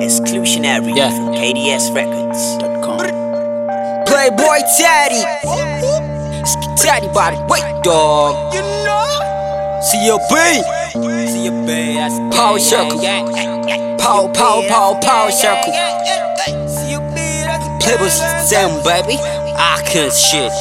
Exclusionary from KDSRecords.com. Playboy Taddy, Taddy by the way, dog. CLB, Power Circle, Power Circle. Playboy Sam, baby, I can't shit.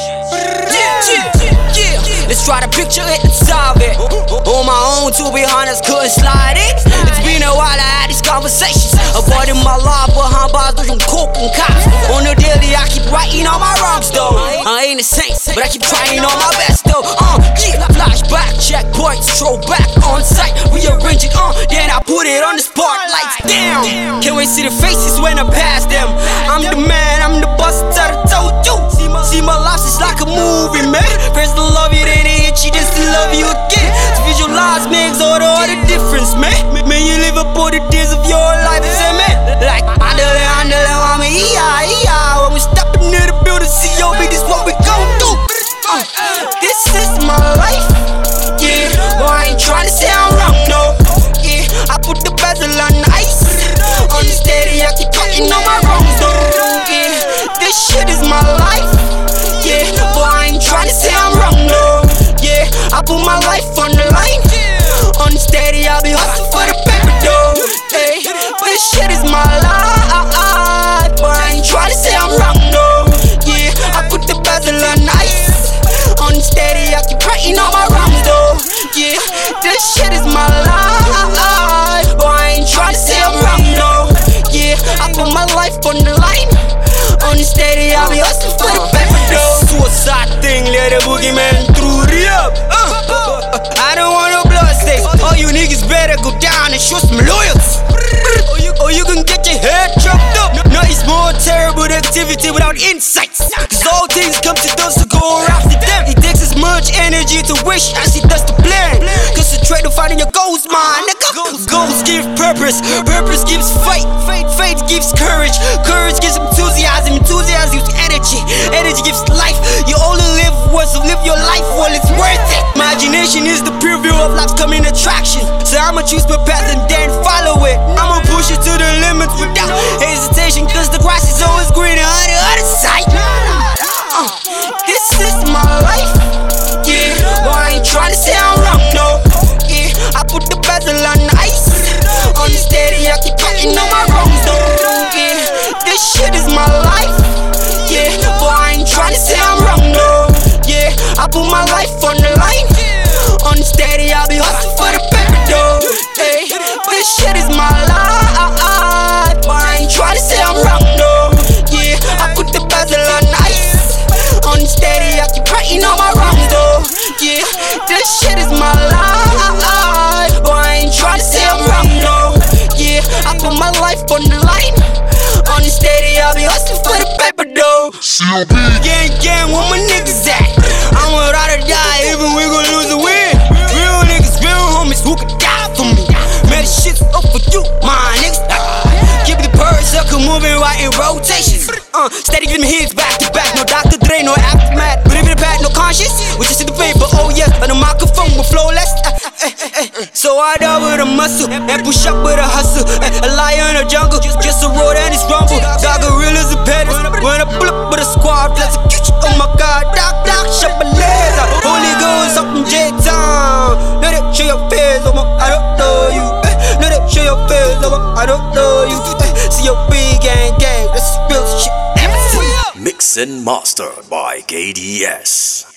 Let's try to picture it and solve it. On my own, to be honest, couldn't slide it. It's been a while, I had these conversations. Avoiding my life behind bars, doing coke and cops. On the daily, I keep writing all my wrongs though. I ain't a saint, but I keep trying all my best though. Flashback, checkpoints, throwback on site. Rearrange it, then I put it on the spotlights. Damn, can't wait to see the faces when I pass them. I'm the man, I'm the boss, I told you. See my life is like a movie, man. First to love you, then it hit you, just to love you again. To visualize makes all the difference, man. Man, you live up all the days of your life, say man. Like andale, I'm a E.I. When we stepping in the building, COB, this what we gon' do. This is my life, yeah. But I ain't tryna say I'm wrong, no. Yeah, I put the bezel on ice. On the steady, I keep cutting all my wrongs, though. Yeah, this shit is my life. Yeah, but I ain't tryna say I'm wrong, no. Yeah, I put my life on the line. On the steady, I'll be hustling for the paper, though. Hey, this shit is my life, but I ain't tryna say I'm wrong, no. Yeah, I put the bezel on ice. On the steady, I keep writing all my wrongs, though. Yeah, this shit is my life, but I ain't tryna say I'm wrong, no. Yeah, I put my life on the line. On the steady, I'll be hustling for the paper, though. Suicide thing, let the boogeyman through the up. I don't want no blood stains. All you niggas better go down and show some loyalty. Or you can get your head chopped up. No, it's more terrible activity without insights. Cause all things come to those who go after them. It takes as much energy to wish as it does to plan. Concentrate on finding your goals, man. Goals give purpose, purpose gives faith, faith gives courage, courage gives enthusiasm, enthusiasm gives energy, energy gives life. You only live once, so live your life while it's worth it. Imagination is the preview of life's coming attraction. So I'ma choose my path and then follow it. I'ma push it to the limits without hesitation, cause the grass is always greener on the other side. This is my life, yeah, but I ain't tryna say I'm wrong, no. Yeah, I put the bezel on ice. On the steady, I keep cutting all my wrongs, though. Yeah, this shit is my life, yeah, but I ain't tryna say I'm wrong, no. Yeah, I put my life on the line. On the steady, I'll be hustling for the paper, though. Hey, this shit is my life, but I ain't tryna say I'm wrong, no. Yeah, I put the bezel on ice. On the steady, I keep writing all my wrongs, though. Yeah, this shit is my life, but I ain't tryna say I'm wrong, no. Yeah, I put my life on the line. On the steady, I'll be hustling for the paper, though. CLB, gang, where my niggas at? I'ma ride or die, even we gon' lose or win. Real niggas, real homies who can die for me. Man, this shit's up for you, my niggas. Keep the bird circle moving right in rotations. Steady giving hits back to back. No Dr. Dre, no aftermath. But even the pad, no conscience. We just in the paper, oh yes. On the microphone, we're flawless. So I double the muscle and push up with a hustle. A lion in the jungle, just a road and it's rumble. Got gorillas and peters. When I pull up with a squad, let's get you. Oh my god, doc, shut my legs out. Holy Ghost up in J-Town. Let it show your face, I don't know you. Let it show your face, I don't know you. See your big gang, that's real shit. Mix and mastered by KDS.